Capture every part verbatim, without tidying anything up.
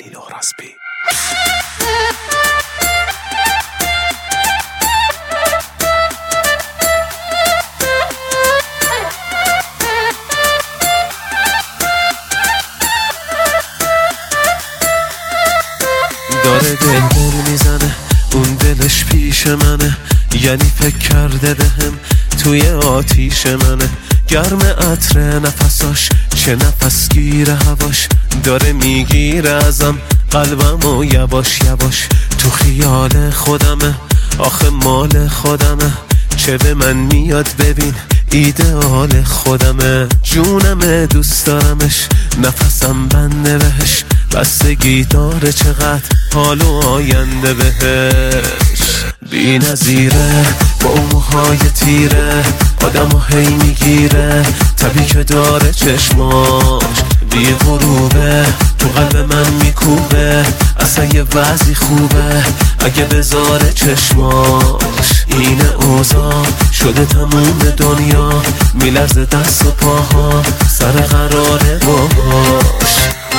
علی نورازبی. داره دل دل میزنه، اون دلش پیش منه، یعنی فکر کرده بهم توی آتیش منه. گرم عطر نفساش، چه نفس گیره هواش، داره میگیره ازم قلبم و یواش یواش. تو خیال خودمه، آخه مال خودمه، چه به من میاد ببین ایدئال خودمه. جونمه دوست دارمش، نفسم بنده بهش، بستگی داره چقدر حال و آینده بهش. بی نظیره با اون موهای تیره، آدمو هی میگیره، طبی که داره چشماش بی غروبه، تو قلب من میکوبه، اصلا یه وضعی خوبه اگه بذاره چشماش. اینه اوضاع شده تموم دنیا، میلرزه دست و پاها، سر قراره باش.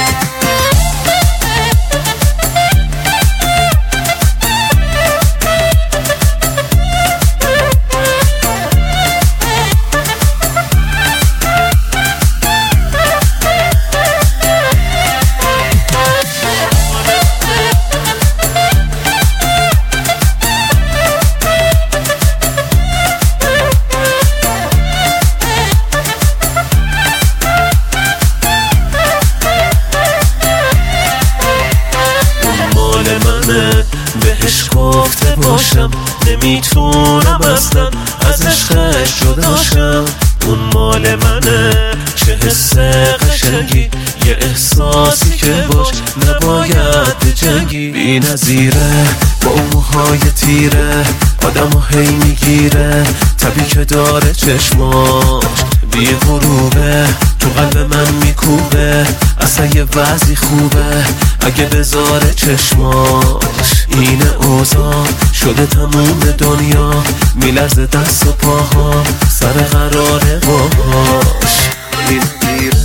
بهش گفته باشم نمیتونم اصلا از عشقش جداشم. اون مال منه، چه حس قشنگی، یه احساسی که باش نباید بجنگی. بی نظیره با اون موهای تیره، آدمو هی میگیره، طبی که داره چشماش بی غروبه، تو قلب من میکوبه، اصلا یه وضعی خوبه اگه بذاره چشماش. اینه اوضاع شده تموم دنیا، میلرزه دست و پاها، سر قراره باش. بی نظیره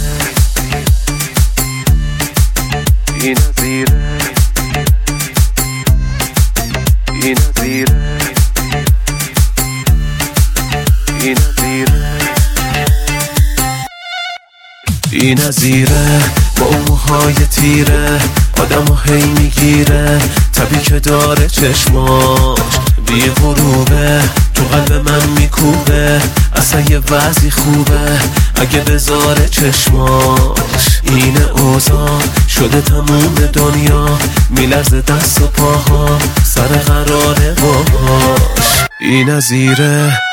بی نظیره بی نظیره بی نظیره بی نظیره با اون موهای تیره، آدمو هی میگیره، طبی که داره چشماش بی غروبه، تو قلب من میکوبه، اصلا یه وضعی خوبه اگه بذاره چشماش. اینه اوضاع شده تموم دنیا، میلرزه دست و پاها، سر قراره باش. بی نظیره